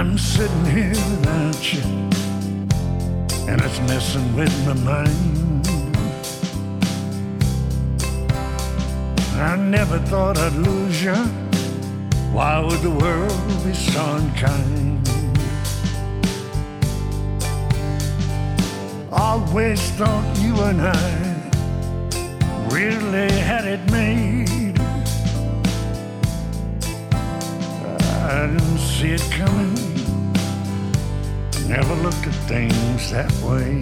I'm sitting here without you, and it's messing with my mind. I never thought I'd lose you. Why would the world be so unkind? Always thought you and I really had it made. I didn't see it coming, never looked at things that way.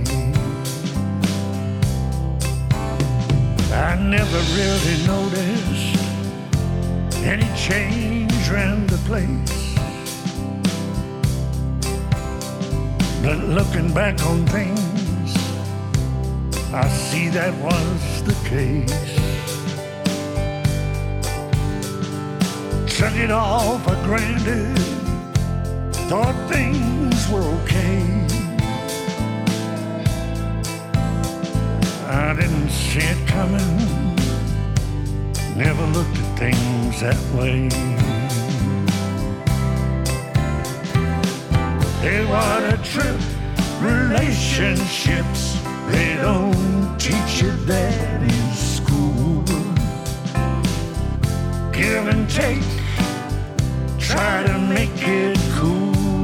I never really noticed any change around the place. But looking back on things, I see that was the case. Took it all for granted, thought things were okay. I didn't see it coming, never looked at things that way. Hey, what a trip, relationships, they don't teach you that in school. Give and take, try to make it cool.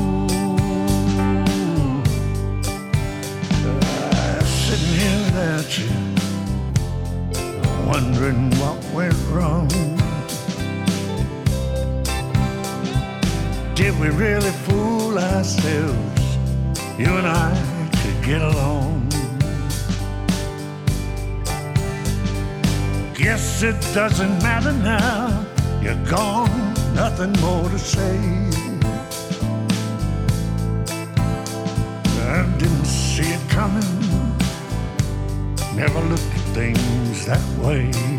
Sitting here without you, wondering what went wrong. Did we really fool ourselves? You and I could get along. Guess it doesn't matter now. You're gone, nothing more to say. I didn't see it coming, never looked at things that way.